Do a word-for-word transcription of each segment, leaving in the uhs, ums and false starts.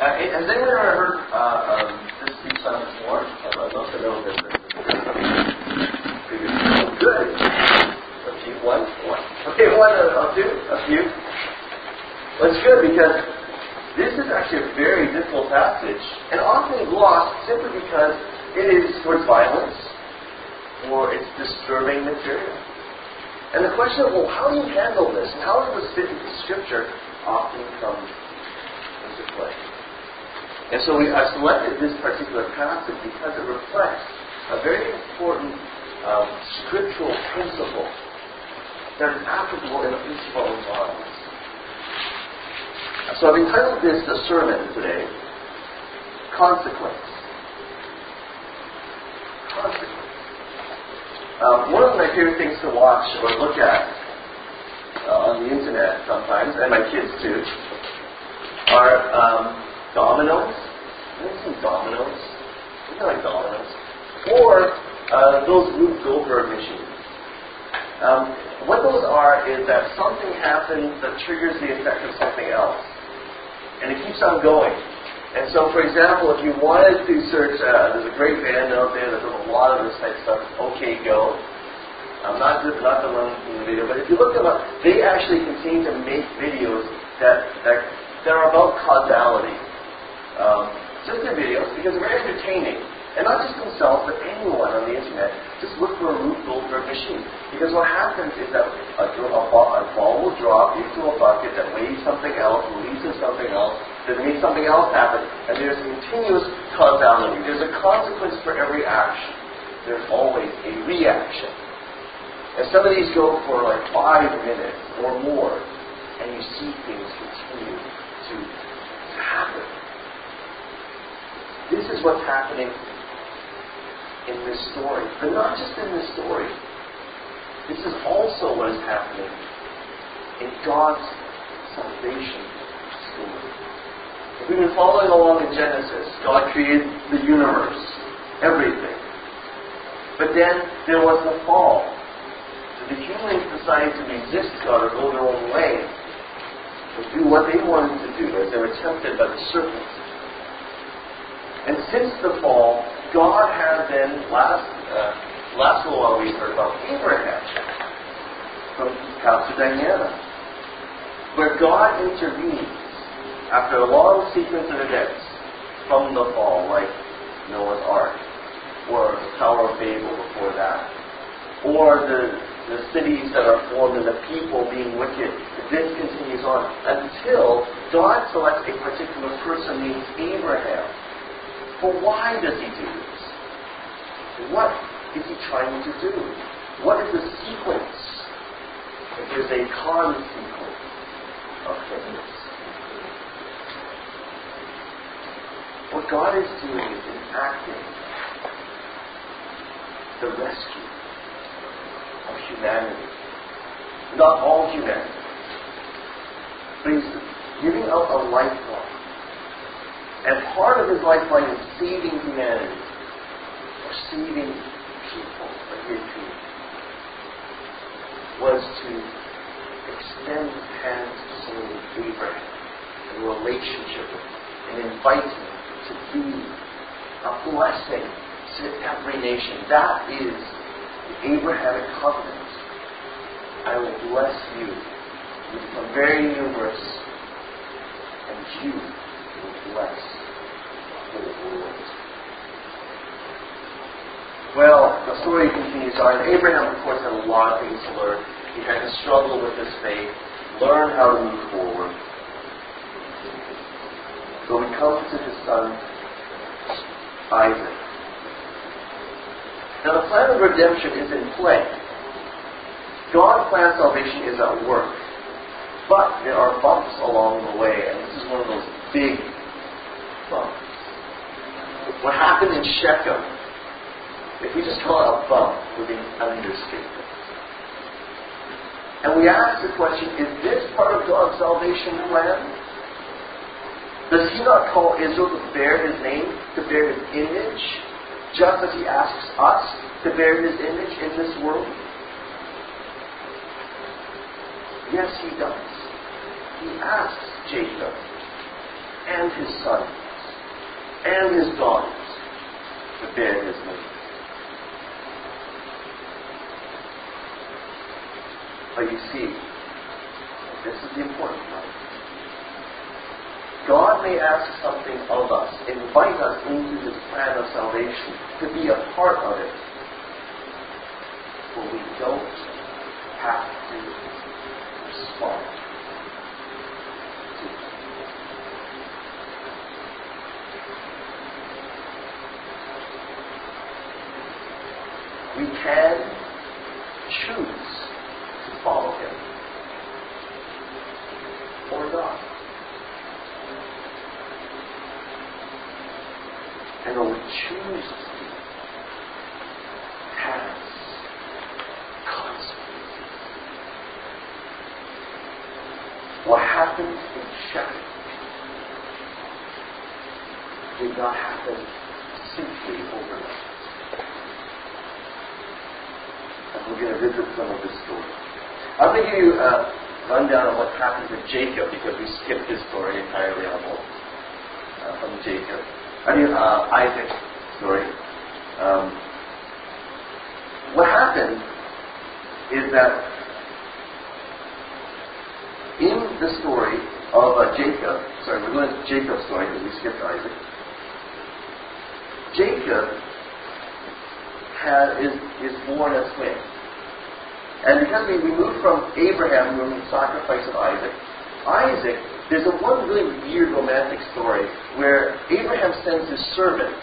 Uh, has anyone ever heard uh, um, this speech done before? I'd love to know this. Good. A few, one, one. Okay, one, uh, a few, a few. Well, it's good because this is actually a very difficult passage and often glossed simply because it is towards violence or it's disturbing material. And the question of, well, how do you handle this? And how does this fit into Scripture often comes into play. And so we, I've selected this particular passage because it reflects a very important um, scriptural principle that is applicable in each of our own lives. So I've entitled this the sermon today, Consequence. Consequence. Um, one of my favorite things to watch or look at uh, on the internet sometimes, and my kids too, are um, dominoes. Have you seen dominoes? You know, like dominoes. Or uh, those Rube Goldberg machines. Um, what those are is that something happens that triggers the effect of something else. And it keeps on going. And so, for example, if you wanted to search, uh, there's a great band out there that does a lot of this type of stuff, OK Go. I'm not the, not the one in the video, but if you look them up, they actually continue to make videos that that, that are about causality. Um, just their videos, because they're very entertaining. And not just themselves, but anyone on the internet. Just look for a Rube Goldberg machine. Because what happens is that a, a, ball, a ball will drop into a bucket that weighs something else, releases something else, that makes something else happen, and there's continuous causality. There's a consequence for every action. There's always a reaction. And some of these go for like five minutes or more, and you see things continue to, to happen. This is what's happening in this story. But not just in this story. This is also what is happening in God's salvation story. If we've been following along in Genesis, God created the universe, everything. But then there was the fall. So the humans decided to resist God or go their own way, or do what they wanted to do as they were tempted by the serpent. And since the fall, God has been, last, uh, last little while we heard about Abraham, from Pastor Diana, where God intervenes after a long sequence of events from the fall, like Noah's Ark, or the Tower of Babel before that, or the, the cities that are formed and the people being wicked. This continues on until God selects a particular person named Abraham. But why does he do this? What is he trying to do? What is the sequence? If there's a consequence of things. What God is doing is enacting the rescue of humanity. Not all humanity. But he's giving out a lifeline. And part of his lifeline is saving humanity, or saving people that he had created, was to extend his hands to someone named Abraham, in a relationship with him, and invite him to be a blessing to every nation. That is the Abrahamic covenant. I will bless you. You become very numerous, and you bless the whole world. Well, the story continues on. Abraham, of course, had a lot of things to learn. He had to struggle with his faith, learn how to move forward. So we come to his son, Isaac. Now, the plan of redemption is in play. God's plan of salvation is at work. But there are bumps along the way, and this is one of those big bumps. What happened in Shechem, if we just call it a bump, would be an understatement. And we ask the question, is this part of God's salvation plan? Does he not call Israel to bear his name, to bear his image, just as he asks us to bear his image in this world? Yes, he does. He asks Jacob and his sons and his daughters to bear his name. But you see, this is the important part. God may ask something of us, invite us into his plan of salvation, to be a part of it. But we don't have to respond to it. We can choose to follow him or not. And what we choose to do has consequences. What happened in Shechem did not happen simply overnight. And we're going to visit some of this story. I'm going to give you a rundown of what happened with Jacob, because we skipped his story entirely almost uh, from Jacob. I mean, uh, Isaac's story. Um, what happened is that in the story of uh, Jacob, sorry, we're going to Jacob's story because we skipped Isaac. Jacob has, is, is born a twin. And because we, we moved from Abraham, we moved from the sacrifice of Isaac, Isaac, there's a one really weird romantic story where Abraham sends his servants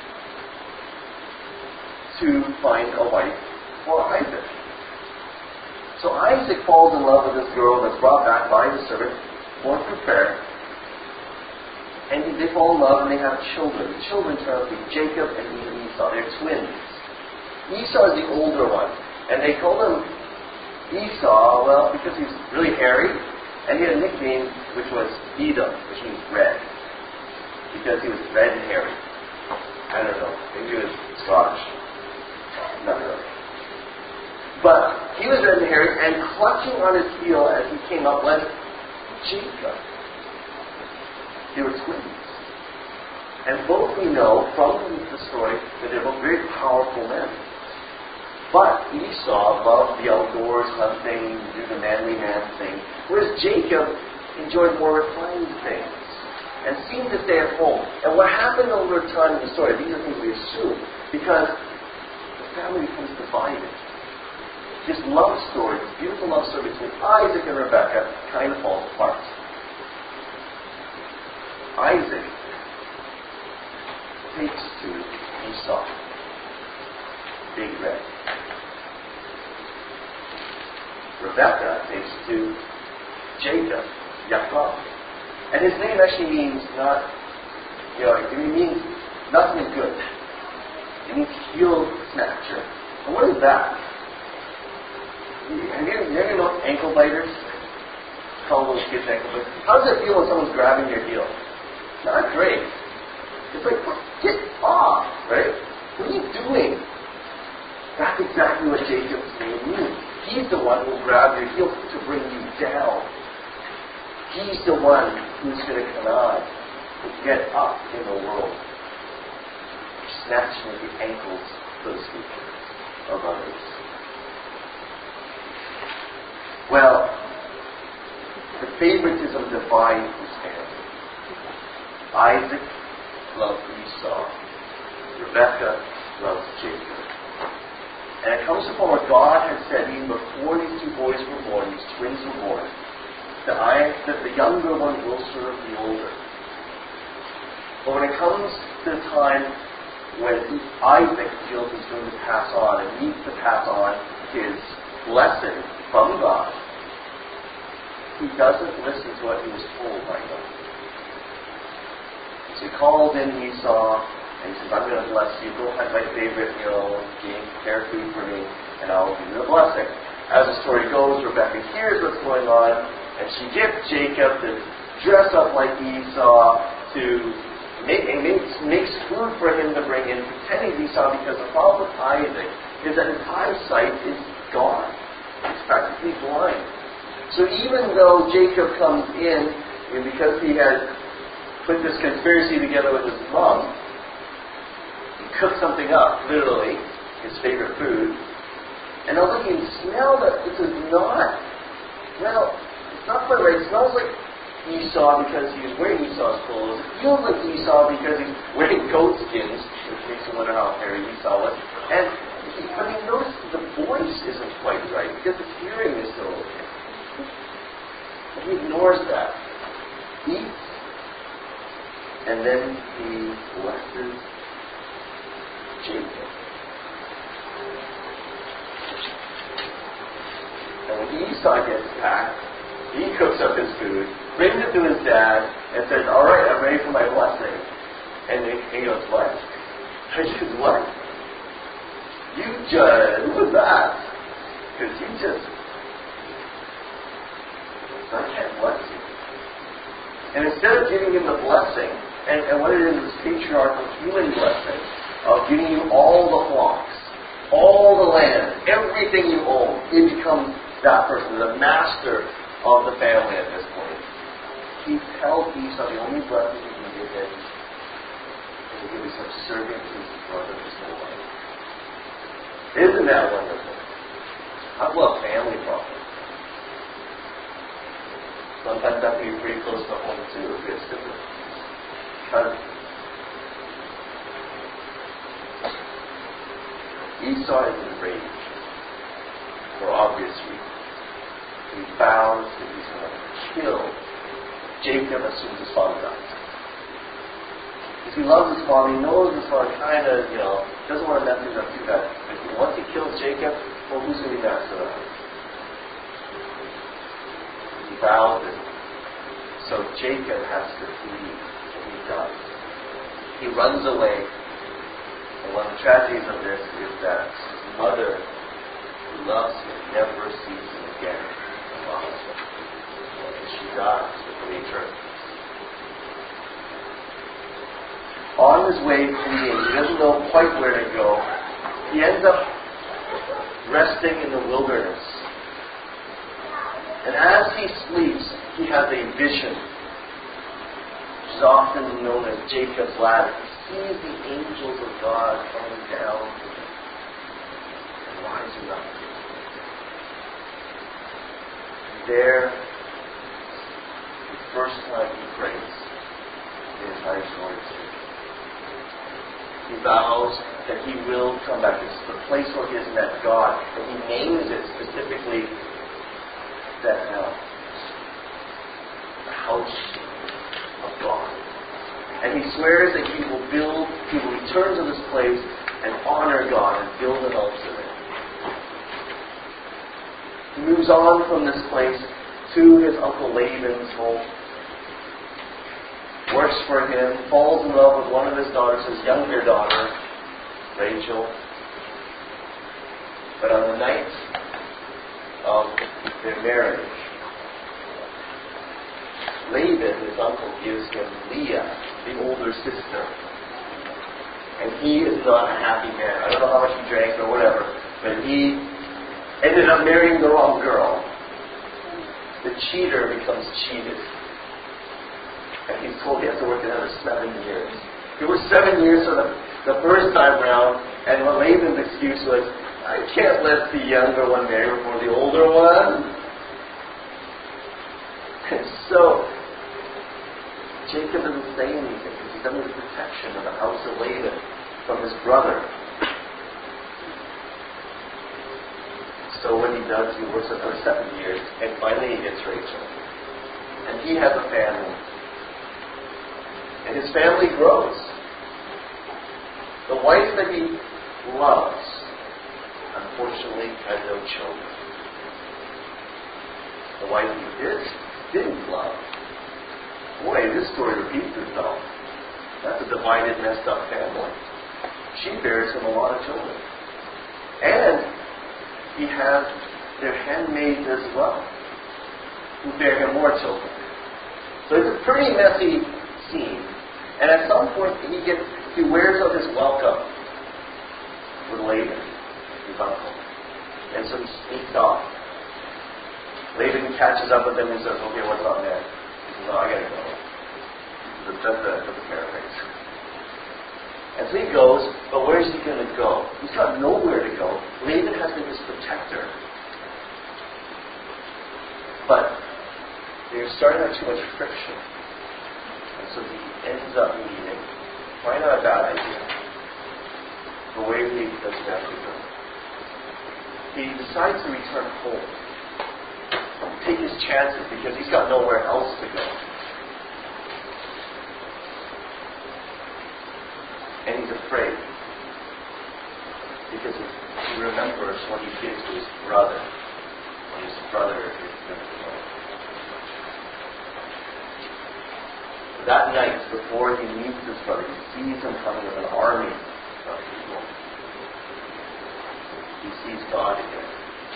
to find a wife for Isaac. So Isaac falls in love with this girl that's brought back by his servant, born through prayer. And they fall in love and they have children. The children turn out to be Jacob and Esau. They're twins. Esau is the older one. And they call him Esau, well, because he's really hairy. And he had a nickname which was Edom, which means red. Because he was red and hairy. I don't know. Maybe he was Scottish. Not really. But he was red and hairy, and clutching on his heel as he came up was Jacob. They were twins. And both we know from the story that they're both very powerful men. But Esau loved the outdoors, hunting, do the manly man thing, whereas Jacob enjoyed more refined things and seemed to stay at home. And what happened over time in the story, these are things we assume, because the family becomes divided. This love story, this beautiful love story between Isaac and Rebekah, kind of falls apart. Isaac takes to Esau, big red. Rebekah takes to Jacob, Yaakov. And his name actually means not, you know, it means nothing is good. It means heel snatcher. And what is that? Have you, have you ever known ankle biters? Call those kids ankle biters. How does it feel when someone's grabbing your heel? Not great. It's like, get off, right? What are you doing? That's exactly what Jacob's name means. He's the one who will grab your heel to bring you down. He's the one who's going to connive to get up in the world, snatching at the ankles, so to speak, of others. Well, the favoritism divides this family. Isaac loves Esau. Rebekah loves Jacob. And it comes from what God had said even before these two boys were born, these twins were born, that, I, that the younger one will serve the older. But when it comes to the time when Isaac feels he's going to pass on and needs to pass on his blessing from God, he doesn't listen to what he was told by God. So he calls in Esau, and he says, I'm going to bless you. Go have my favorite, you know, game, prepare food for me, and I'll give you the blessing. As the story goes, Rebekah hears what's going on, and she gets Jacob to dress up like Esau, to make, and makes, makes food for him to bring in, pretending Esau, because the problem with Isaac is that his eyesight is gone. He's practically blind. So even though Jacob comes in, and because he has put this conspiracy together with his mom. He cooked something up, literally, his favorite food. And I was like, you can smell that this is not, well, it's not quite right. It smells like Esau because he's wearing Esau's clothes. It feels like Esau because he's wearing goat skins, which makes you wonder how hairy Esau was. And he, I mean, notice the voice isn't quite right because his hearing is still okay. And he ignores that. Eats, and then he blesses Jacob. And when Esau gets back, he cooks up his food, brings it to his dad, and says, all right, I'm ready for my blessing. And he goes, what? I said, what? You just, who was that? Because you just, I can't bless you. And instead of giving him the blessing, and, and what it is, this patriarchal human blessing, of giving you all the flocks, all the land, everything you own, it becomes that person, the master of the family at this point. He tells Esau the only blessing he can give him is to give you subservient peace and joy of his whole life. Isn't that wonderful? I love family problems. Sometimes that can be pretty close to home too, if you're simple. Because Esau is enraged for obvious reasons. He vows that he's going to kill Jacob as soon as his father dies. Because he loves his father, he knows his father kind of, you know, doesn't want to mess things up too bad. But once he kills Jacob, well, who's going to be master of the house? He vows it. So Jacob has to flee, and he does. He runs away. And one of the tragedies of this is that his mother, who loves him, never sees him again. And she dies with the nature. On his way fleeing, he doesn't know quite where to go. He ends up resting in the wilderness. And as he sleeps, he has a vision, which is often known as Jacob's ladder. He sees the angels of God coming down and rising up. There, the first time he prays in his entire story. He vows that he will come back. This is the place where he has met God. And he names it specifically Bethel, the house of God. And he swears that he will build, he will return to this place and honor God and build an altar there. He moves on from this place to his uncle Laban's home, works for him, falls in love with one of his daughters, his younger daughter, Rachel. But on the night of their marriage, Laban, his uncle, gives him Leah, the older sister. And he is not a happy man. I don't know how much he drank or whatever, but he ended up marrying the wrong girl. The cheater becomes cheated. And he's told he has to work another seven years. It was seven years for the, the first time round, and what Laban's excuse was, I can't let the younger one marry before the older one. And so, Jacob doesn't say anything because he's under the protection of the house of Laban from his brother. So what he does, he works another seven years, and finally he gets Rachel. And he has a family. And his family grows. The wife that he loves, unfortunately, had no children. The wife he did, didn't love. Boy, this story repeats itself. That's a divided, messed up family. She bears him a lot of children. And he has their handmaids as well, who bear him more children. So it's a pretty messy scene. And at some point, he gets he wears out his welcome with Laban, his uncle. And so he sneaks off. Laban catches up with him and says, okay, what's up, man? He says, oh, I gotta go. The best goes, but where is he going to go? He's got nowhere to go. Laban has been his protector. But they're starting to have too much friction. And so he ends up leaving. Probably not a bad idea. But where he does he have to go? He decides to return home. Take his chances because he's got nowhere else to go. And he's afraid. Because he remembers what he did to his brother. When his brother is going to go. That night, before he meets his brother, he sees him coming with an army of people. He sees God again.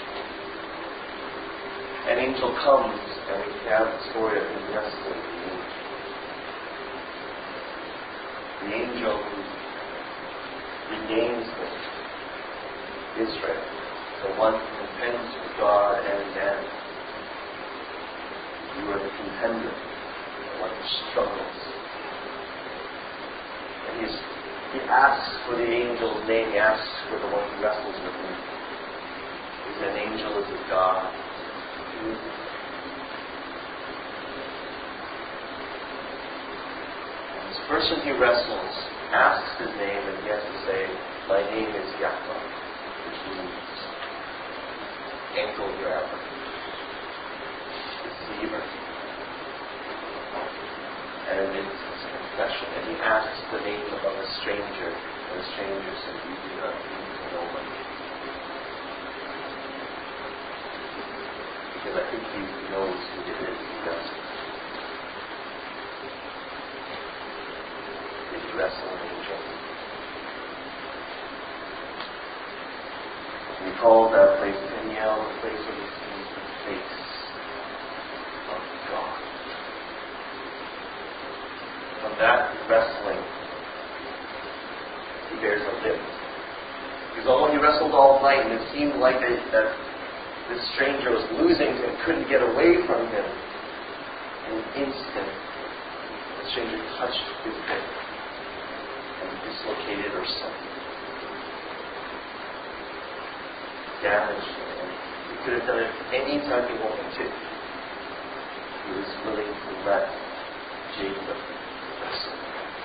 An angel comes, and we have the story of him wrestling the angel. The angel who renames him Israel, the one who contends with God and man. You are the contender, the one who struggles. And he's, he asks for the angel's name, he asks for the one who wrestles with him. Is it an angel, is it God? This person he wrestles asks his name, and he has to say, my name is Yaakov, which means ankle grabber, deceiver. And it's his confession. And he asks the name of a stranger, and the stranger says, you do not need to know my name. Because I think he knows who it is he wrestles. Did he wrestle an angel? We call that place Peniel, the place where he sees the face of God. From that wrestling, he bears a lift. Because although he wrestled all night and it seemed like it, that this stranger was losing him, couldn't get away from him. In an instant, the stranger touched his hip and dislocated or something. Damaged him. And he could have done it any time he wanted to. He was willing to let Jacob wrestle.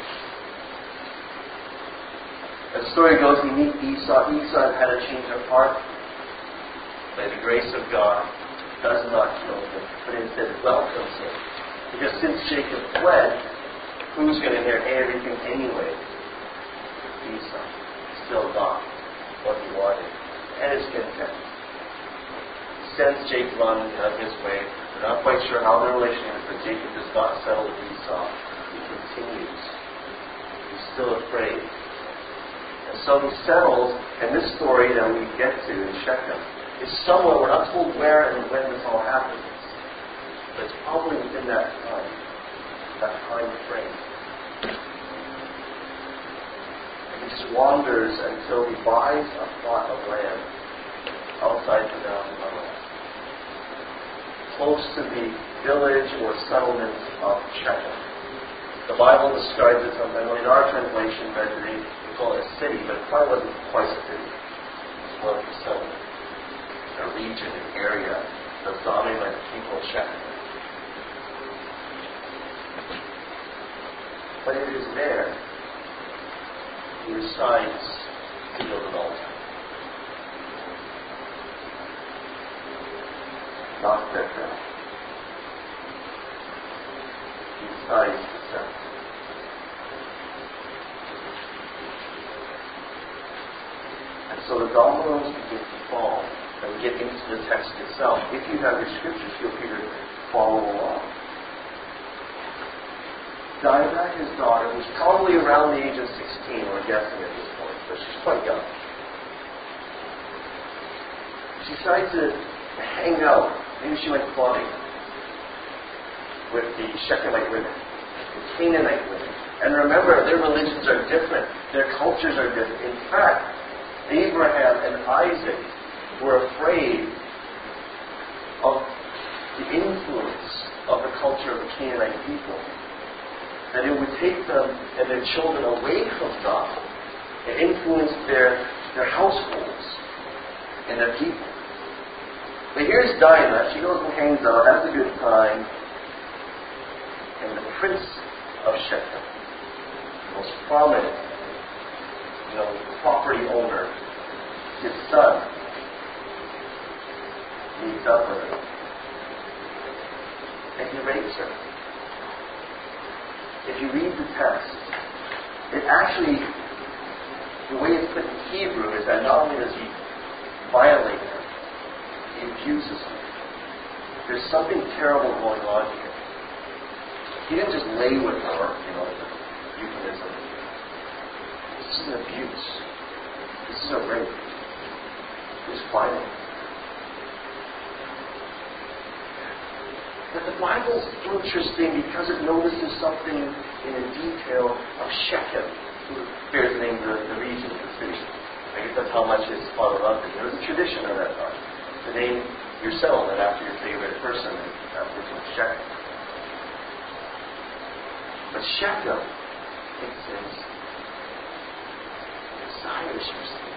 As the story goes, we meet Esau. Esau had a change of heart. By the grace of God, does not kill him, but instead welcomes him. Because since Jacob fled, who's going to inherit everything anyway? Esau. Still got what he wanted. And is content. He sends Jacob on his way. We're not quite sure how their relationship is, but Jacob does not settle with Esau. He continues. He's still afraid. And so he settles, and this story that we get to in Shechem is somewhere, we're not told where and when this all happens, but it's probably within that time, that time frame. And he just wanders until he buys a plot of land outside the mountain of Moab, close to the village or settlement of Shechem. The Bible describes it sometimes, well, in our translation, we call it a city, but it probably wasn't quite a city. It's more like a settlement. A region, an area that's dominated by the people of Shechem. But it is there he decides to build an altar. Not Bethel. He decides to set. And so the dominoes begin to fall. And we get into the text itself. If you have your scriptures, feel free to follow along. Dinah, his daughter, was probably around the age of sixteen, we're guessing at this point, but she's quite young. She decided to hang out. Maybe she went clubbing with the Shechemite women, the Canaanite women. And remember, their religions are different. Their cultures are different. In fact, Abraham and Isaac were afraid of the influence of the culture of the Canaanite people. That it would take them and their children away from God It influenced their, their households and their people. But here's Dinah. She goes and hangs out, has a good time. And the prince of Shechem, the most prominent, you know, property owner, his son, meets up with her. And he rapes her. If you read the text, it actually, the way it's put in Hebrew is that not only does he violate her, he abuses her. There's something terrible going on here. He didn't just lay with her, you know, as a euphemism. This is an abuse. This is a rape. This is violence. But the Bible's interesting because it notices something in a detail of Shechem, who bears the name of the, the region, the city. I guess that's how much his father loved him. There was a tradition of that time to name your settlement after your favorite person, and that was Shechem. But Shechem, it says, desires your sin.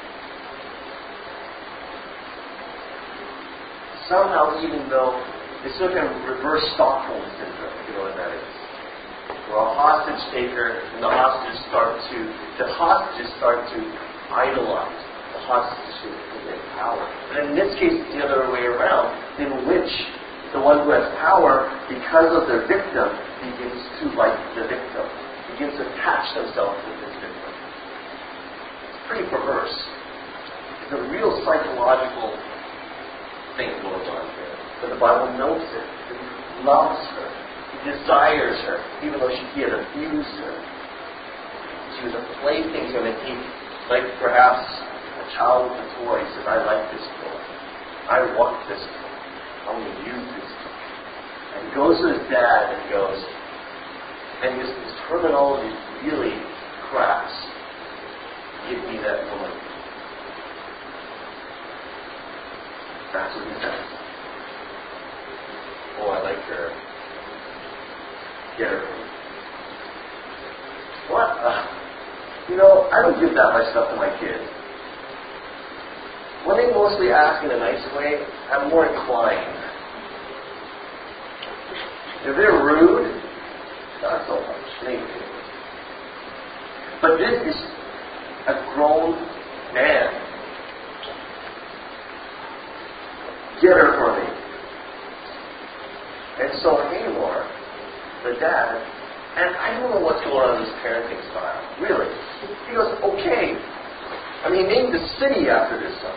Somehow, even though it's sort of reverse Stockholm syndrome, if you know what that is. Where a hostage taker and the hostages start to the hostages start to idolize the hostage who has power. But in this case, it's the other way around, in which the one who has power, because of their victim, begins to like the victim, begins to attach themselves to this victim. It's pretty perverse. It's a real psychological thing going on here. But the Bible knows it. He loves her. He desires her, even though she, he had abused her. She was a plaything to him, and he, like perhaps a child with a toy, says, I like this toy. I want this toy. I want to use this toy. And he goes to his dad and he goes, and his, his terminology really cracks. Give me that woman. That's what he says. Oh, I like her. Get her. What? Uh, you know, I don't give that much stuff to my kids. When they mostly ask in a nice way, I'm more inclined. If they're rude, not so much. Maybe. But this is a grown man. Get her for me. And so Hamor, the dad, and I don't know what's going on in his parenting style, really. He goes, okay. I mean, name the city after this son.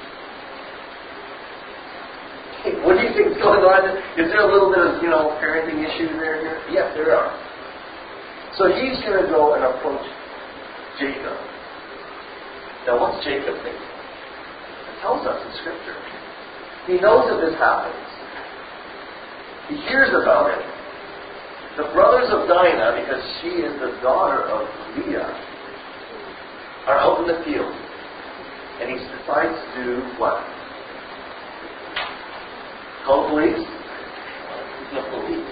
Hey, what do you think's going on? Is there a little bit of, you know, parenting issues there here? Yes, there are. So he's going to go and approach Jacob. Now, what's Jacob thinking? It tells us in Scripture. He knows that this happens. He hears about it. The brothers of Dinah, because she is the daughter of Leah, are out in the field. And he decides to do what? Call the police? The police.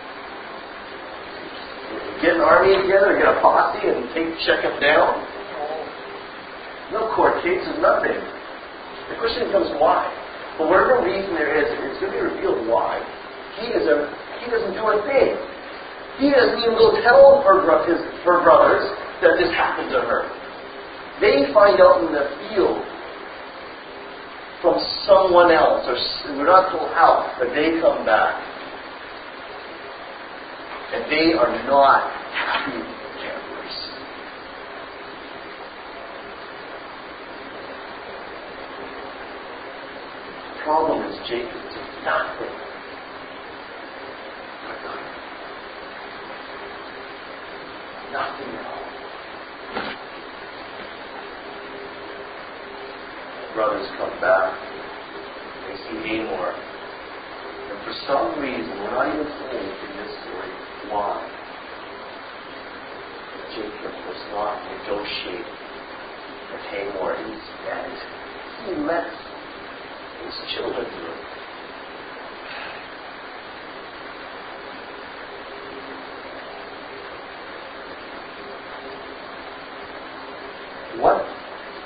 Get an army together, get a posse, and take Shechem down? No court cases, nothing. The question becomes why. For whatever reason there is, it's going to be revealed why. He is a he doesn't do a thing. He doesn't even go tell her, his, her brothers that this happened to her. They find out in the field from someone else, or we're not told how, but they come back. And they are not happy campers. The problem is Jacob did nothing. Nothing at all. The brothers come back. They see Hamor. And for some reason, we're not even told in this story why Jacob does not negotiate with Hamor. Instead, he lets his children do it.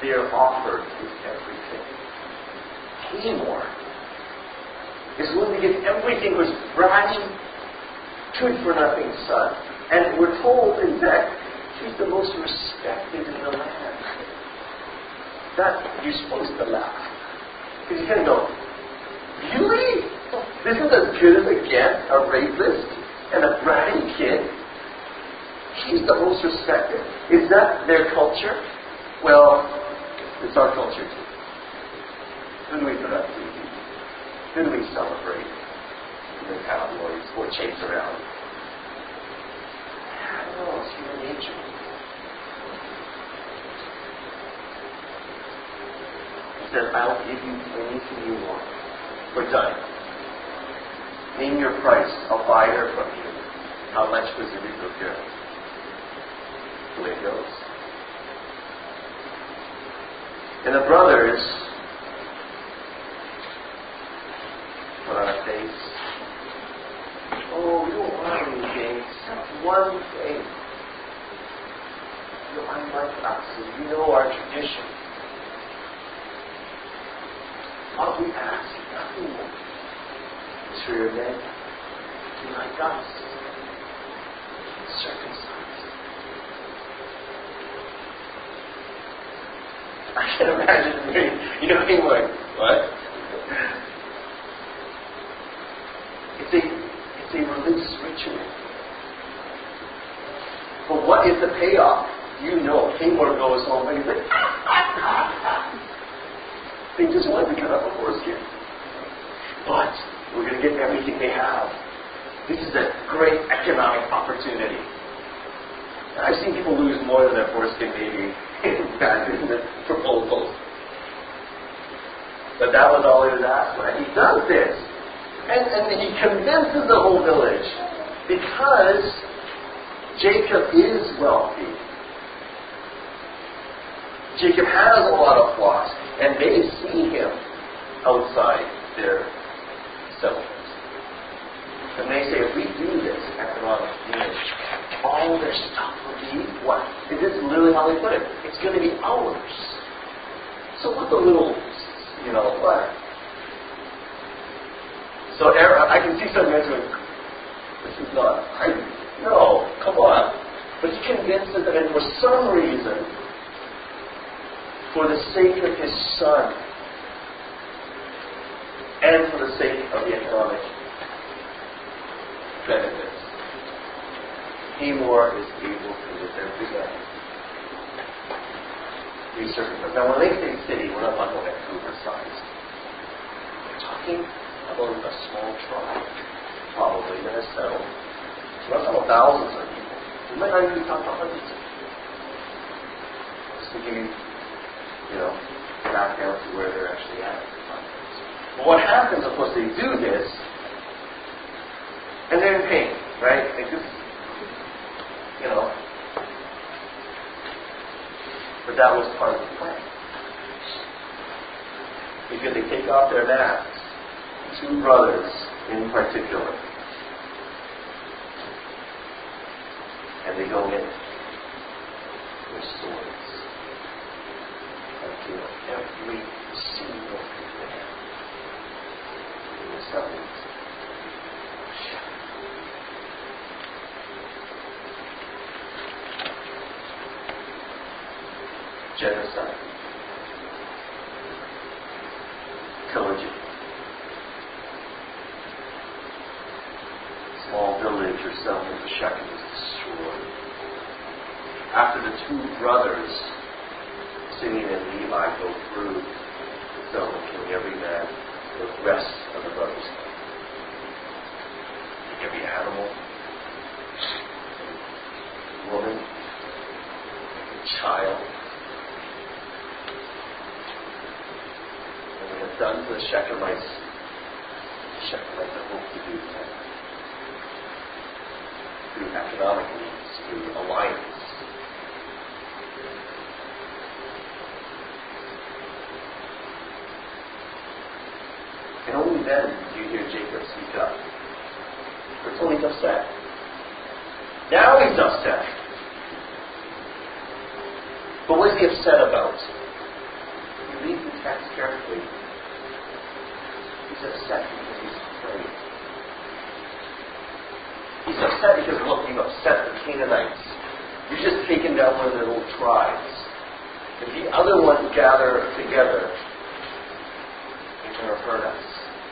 their offer is everything. Hamor is willing to give everything to his bratty, good-for-nothing son. And we're told, in fact, he's the most respected in the land. That, you're supposed to laugh. Because you kind of go, really? This is as good as it gets, a rapist and a bratty kid? He's the most respected. Is that their culture? Well, it's our culture too. Who do we put on T V? Who do we celebrate in the tabloids or chase around? I don't know, it's human nature. He says, I'll give you anything you want. We're done. Name your price. I'll buy her from you. How much was the little girl? The way it goes. And the brothers put on a face. Oh, we don't want anything except one thing. You're unlike us, and you know our tradition. All we ask, nothing more, is for your men to be like us, circumcised. I can imagine me, you know, being like, what? It's a, it's a religious ritual. But what is the payoff? You know, Hamor goes home and he's like, ah, ah, ah, ah. They just want to cut up a foreskin. But we're going to get everything they have. This is a great economic opportunity. I've seen people lose more than their foreskin maybe back in the proposals. But that was all he was asked for. And he does this. And, and he convinces the whole village. Because Jacob is wealthy. Jacob has a lot of flocks. And they see him outside their settlement. And they say, if we do this economic deal, all their stuff will be what? Is this literally how they put it? It's going to be ours. So what the little, you know, what? So I can see some guys going, this is not, I, no, come on. But he convinces them, and for some reason, for the sake of his son, and for the sake of the economic benefits, Hamor is able to live there together. Be circumcised. Now, when they say city, we're not talking about Vancouver size. We're talking about a small tribe, probably, that has settled. We're not talking about thousands of people. We might not even be talking about hundreds of people. Just to give you, you know, back down to where they're actually at. But what happens, of course, they do this, and they're in pain, right? They just, you know. But that was part of the plan. Because they take off their masks, two brothers in particular, and they go in with swords and kill every single man in the settlement. Genocide. Pillaging. Small village or settlement of Shechem is destroyed. After the two brothers, Simeon and Levi, go through the settlement, killing every man, the rest of the brothers come. Take every animal, woman, child. Done to the Shechemites, the Shechemites have hoped to do that through economic means, through alliance. And only then do you hear Jacob speak up. Until he's upset. Now he's upset. But what is he upset about? text carefully, he's upset because he's afraid. He's upset because, look, you've upset the Canaanites. You've just taken down one of their little tribes. If the other ones gather together, they're going to hurt us.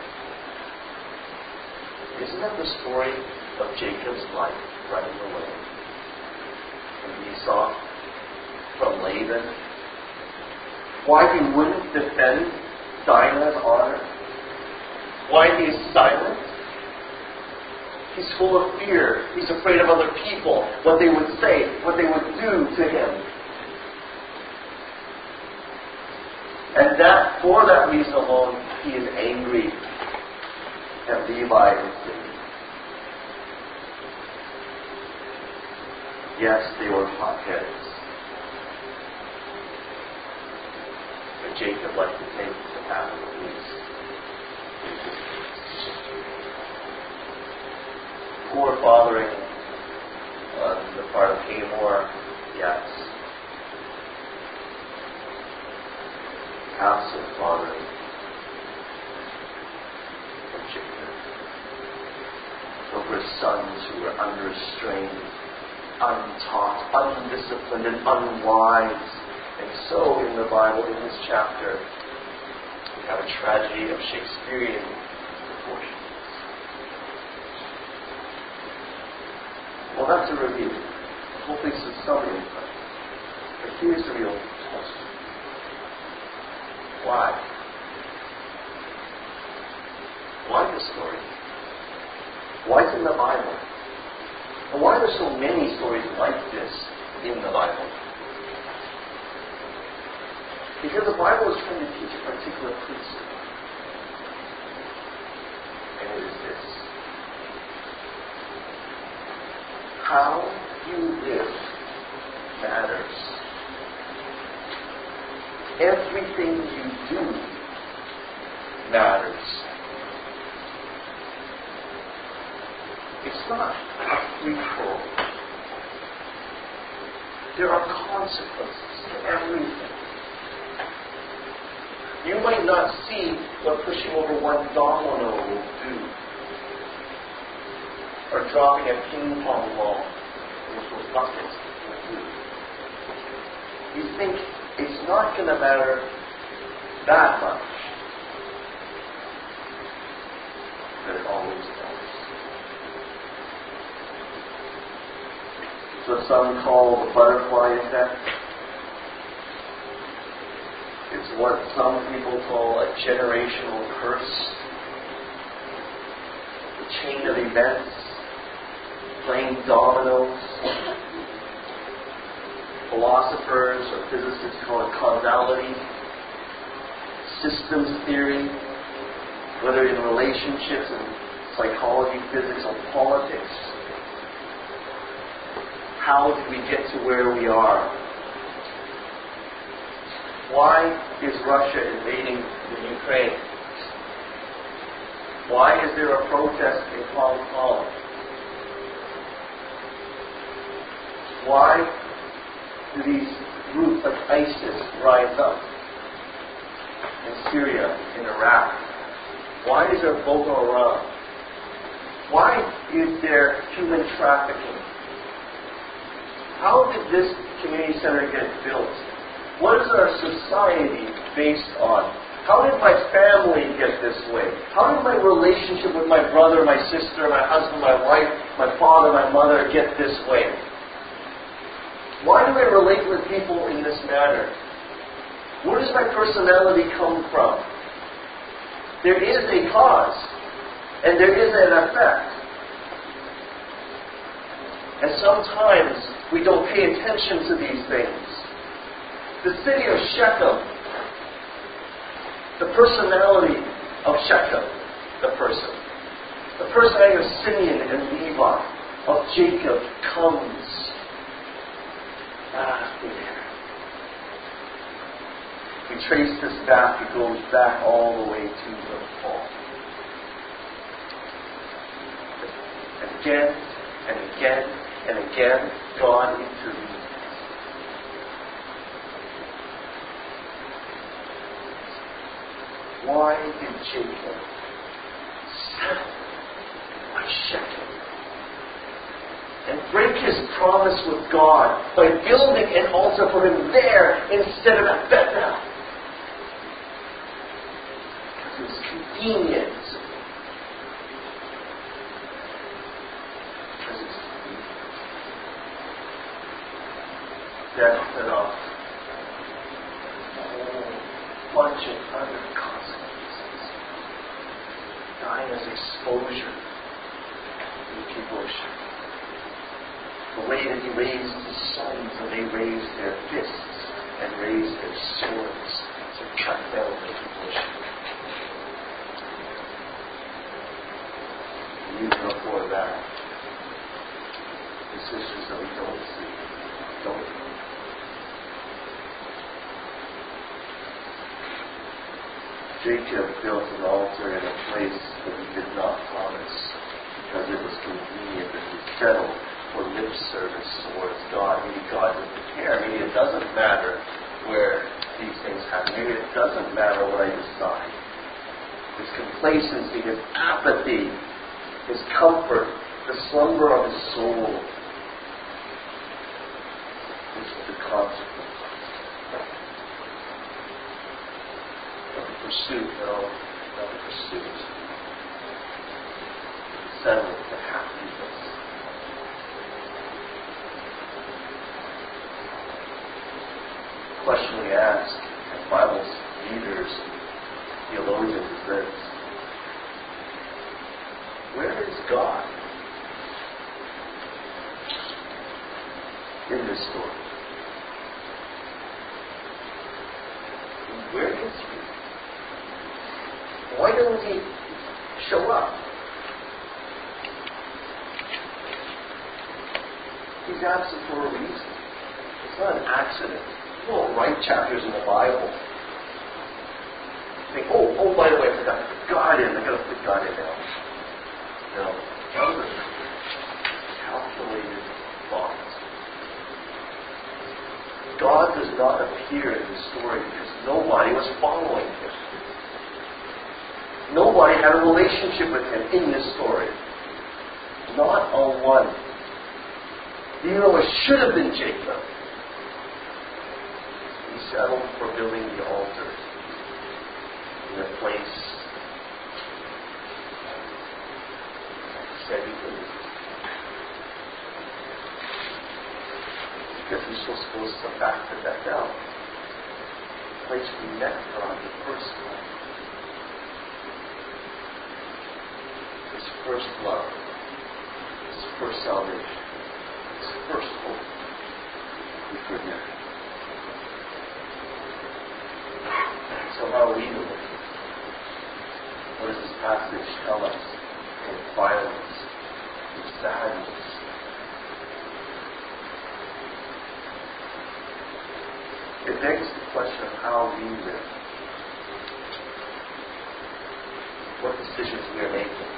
Isn't that the story of Jacob's life running away from Esau, from Laban? Why he wouldn't defend Dinah's honor? Why he is silent? He's full of fear. He's afraid of other people, what they would say, what they would do to him. And that, for that reason alone, he is angry at Levi and Simeon. Yes, they were hot-headed. But Jacob liked to take the path of the least. Poor fathering on the part of Hamor, yes. Absent fathering of Jacob. Over sons who were unrestrained, untaught, undisciplined, and unwise. And so in the Bible, in this chapter, we have a tragedy of Shakespearean proportions. Well, that's a review. Hopefully some summary insight. But here's the real question. Why? Why this story? Why is it in the Bible? And why are there so many stories like this in the Bible? Because the Bible is trying to teach a particular principle. And it is this. How you live matters. Everything you do matters. It's not free for all. There are consequences to everything. You might not see what pushing over one domino will do, or dropping a ping pong ball into a bucket will do. You think it's not going to matter that much, but it always does. So some call the butterfly effect. It's what some people call a generational curse. The chain of events, playing dominoes. Philosophers or physicists call it causality. Systems theory, whether in relationships and psychology, physics, or politics. How did we get to where we are? Why is Russia invading the Ukraine? Why is there a protest in Hong Kong? Why do these groups like ISIS rise up in Syria, in Iraq? Why is there Boko Haram? Why is there human trafficking? How did this community center get built? What is our society based on? How did my family get this way? How did my relationship with my brother, my sister, my husband, my wife, my father, my mother get this way? Why do I relate with people in this manner? Where does my personality come from? There is a cause, and there is an effect. And sometimes we don't pay attention to these things. The city of Shechem, the personality of Shechem, the person. The personality of Simeon and Levi, of Jacob, comes ah, there. If we trace this back, it goes back all the way to the fall. And again, and again, and again, God intervenes. Why did Jacob settle by Shechem and break his promise with God by building an altar for him there instead of at Bethel? Because it was convenient. Because it's convenient. Death set off a whole bunch of other consequences. Dinah's exposure to the people of Shechem. The way that he raised his sons, and they raised their fists and raised their swords to cut down the people of Shechem. Even before that, decisions that we don't see, don't see. Jacob built an altar in a place that he did not promise because it was convenient and he settled for lip service towards God. Maybe God doesn't care. Maybe it doesn't matter where these things happen. Maybe it doesn't matter what I decide. His complacency, his apathy, his comfort, the slumber of his soul. This is the consequence of the pursuit, no, not the pursuit. Settled for happiness. The question we ask as Bible readers, theologians, is this: where is God in this story? Where is He? Why doesn't He show up? He's absent for a reason. It's not an accident. You don't write chapters in the Bible. Think, oh, oh, by the way, I forgot to put God in. I got to put God in now. No, that was a calculated thought. God does not appear in the story because nobody was following Him. Nobody had a relationship with Him in this story. Not a one. Even though it should have been Jacob, he settled for building the altar in a place he said he would. Because he was supposed to come back to Bethel, the place we met God the first time. His first love, his first salvation. First hope we forget. So how are we doing? What does this passage tell us in violence, in sadness? It begs the question of how we live. What decisions we are making.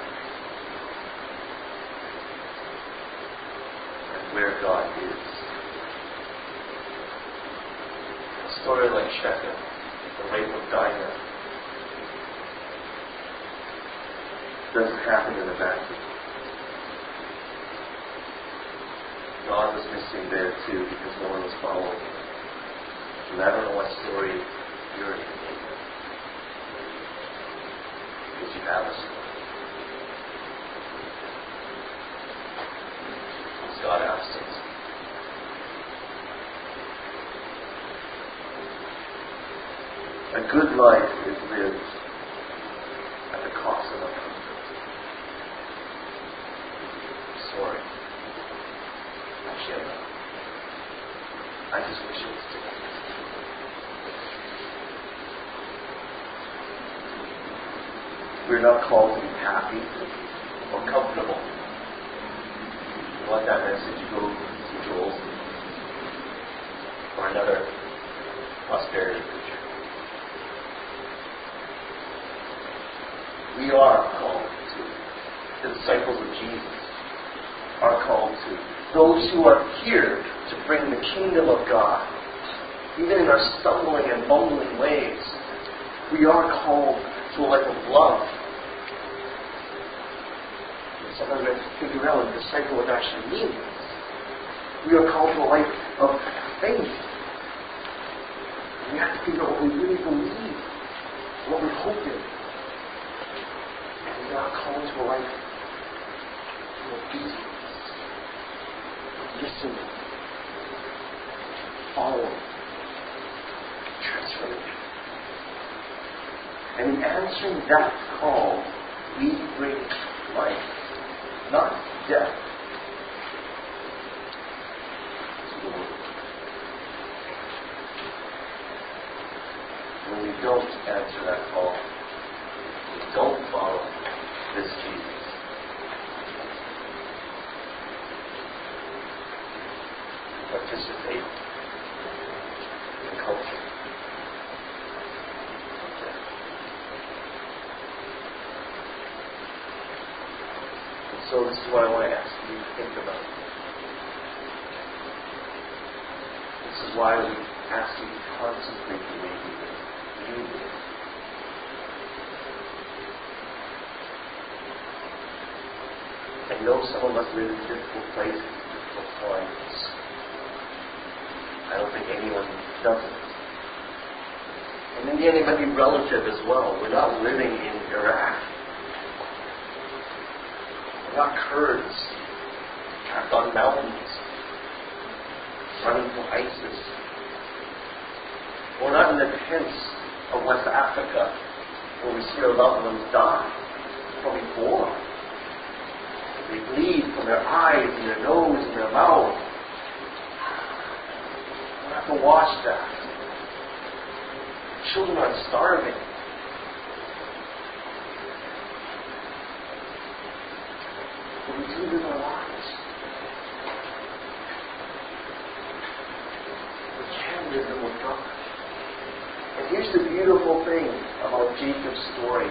Where God is. A story like Shechem, the rape of Dinah, doesn't happen in a vacuum. God was missing there too because no one was following Him. And I don't know what story you're in, because you have a story. God absent. A good life is lived at the cost of our comfort. Sorry. Actually, I'm not. I just wish it was different. We're not called to be happy or comfortable. You want that message, go to Joel or another prosperity preacher. We are called to, the disciples of Jesus are called to, those who are here to bring the kingdom of God, even in our stumbling and bumbling ways, we are called to a life of love. And sometimes we have to figure out and decipher what that actually means. We are called to a life of faith. We have to figure out what we really believe, what we hope in. And we are called to a life of obedience, listening, following, transformation. And in answering that call, we bring life, not death, to the world. When we don't answer that call, we don't follow this Jesus, we participate in culture. So this is what I want to ask you to think about. This is why we ask you to contemplate the way you live. You live. I know some of us live in difficult places, difficult times. I don't think anyone doesn't. And in the end, it might be relative as well. We're not living in Iraq. We're not Kurds trapped on mountains, running from ISIS. We're not in the tents of West Africa where we see our loved ones die from Ebola. They bleed from their eyes and their nose and their mouth. We don't have to watch that. Children are starving. But we do live our lives. We can live them with God. And here's the beautiful thing about Jacob's story.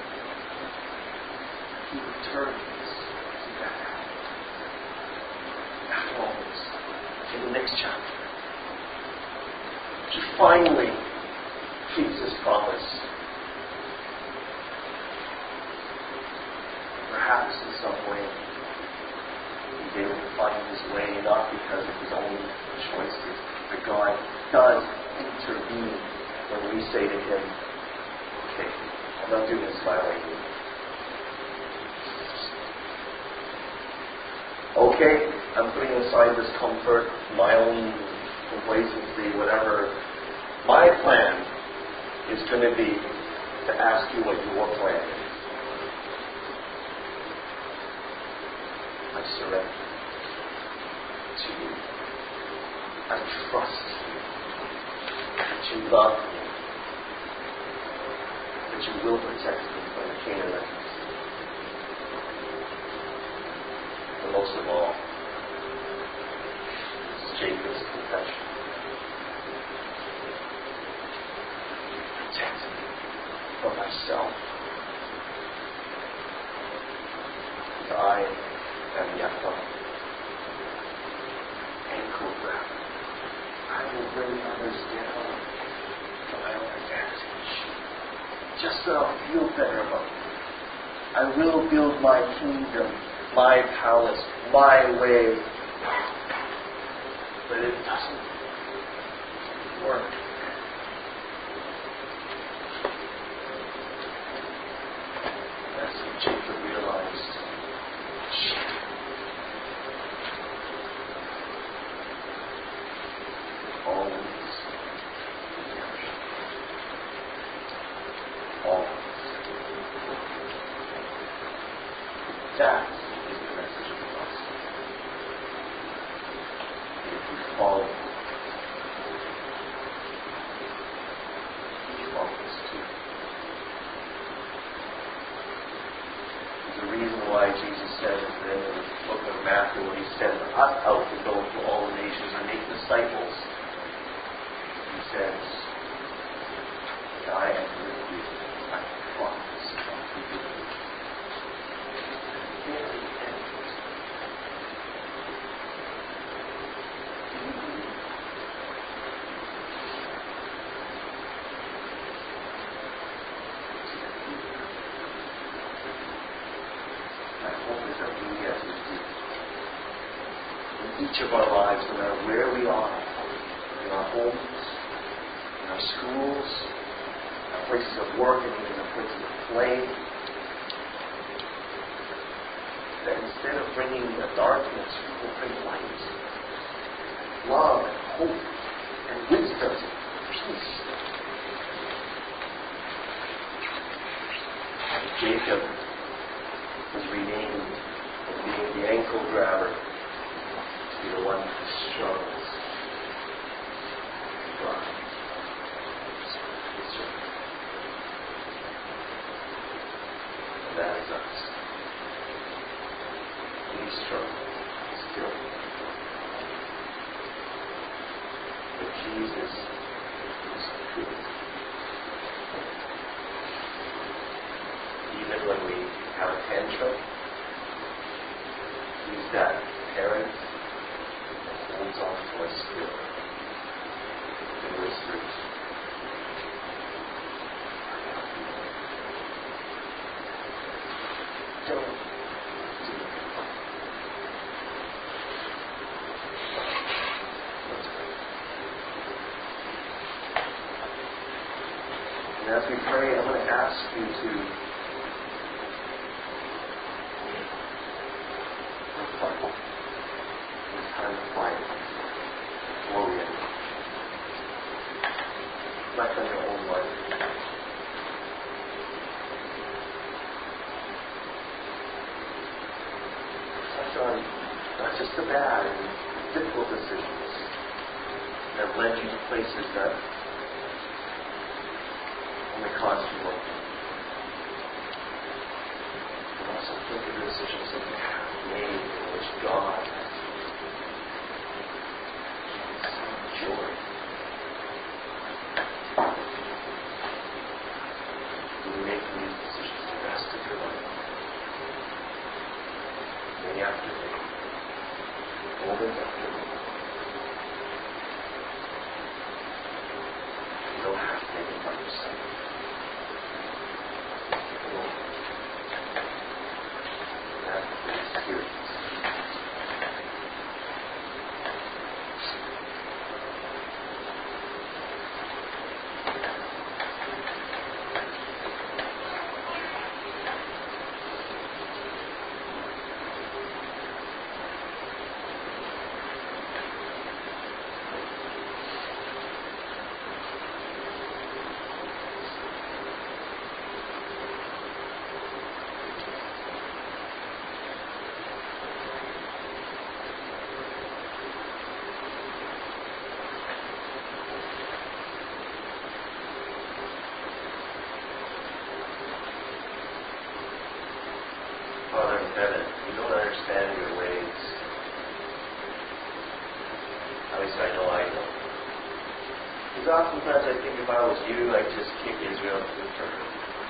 He returns to that. After all this, in the next chapter, he finally keeps his promise. Perhaps in some way he's able to find his way, not because of his own choices, but God does intervene when we say to him, okay, I'm not doing this my way. Okay, I'm putting aside this comfort, my own complacency, whatever. My plan is going to be to ask you what your plan is. I surrender to you. I trust you. That you love me. That you will protect me from the Canaanites. But most of all, this is Jacob's confession. Protect me from myself. And I am Yaakov. And Cobra. I will bring others down for my own advantage. Just so I'll feel better about it. I will build my kingdom, my palace, my way. But it doesn't work. That's what Jacob realized. Shit. Always redemption. Always. That is the message of the gospel. If we follow, he follows too. There's a reason why Jesus said in the book of Matthew when he sent us out to go to all the nations and make disciples. He says, I am with you. I promise I'll be with you. Very end. Do you believe? each of our lives, no matter where we are, in our homes, in our schools, in our places of work, and even in our places of play, that instead of bringing the darkness, we will bring light, love, and hope, and wisdom, peace. Jacob was renamed from being the ankle grabber to be the one who struggles. God. And that is us. We struggle still. But Jesus is good. Even when we have a tantrum, He's that parent that holds on to us still and whispers, don't do it. And as we pray, I'm going to ask you to reflect. It's time to quiet before we end. Reflect on your own life. Reflect on not just the bad and difficult decisions that have led you to places that only caused you more pain. But also think of the decisions that you have made in which God has some joy. You're making these decisions the rest of your life. Day after day. Moment after moment. You don't have to make it by yourself. Father in heaven, we don't understand your ways. At least I know I don't. Because oftentimes I think if I was you, I'd just kick Israel to the curb.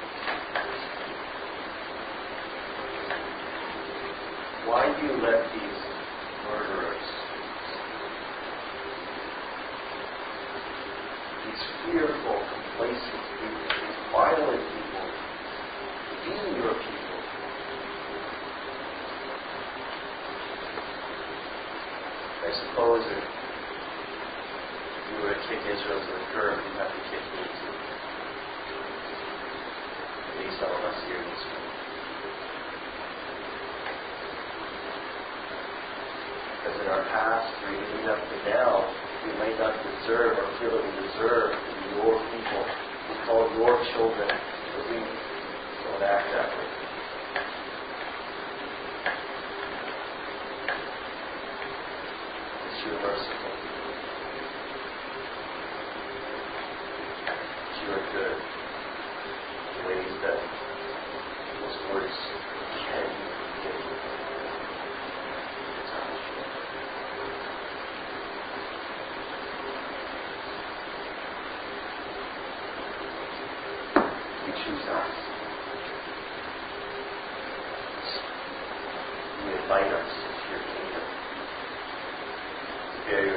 Why do you let these murderers, these fearful, complacent people, these violent people, be your people? I suppose if you were to kick Israel to the curb, you'd have to kick me too. At least all of us here in this room. Because in our past, or even up to now, we might not deserve or feel that we deserve to be your people. We call your children, but we don't act that way. You are merciful. You are good in ways that most words can't even begin to touch. You choose us. You invite us into your kingdom. Bear your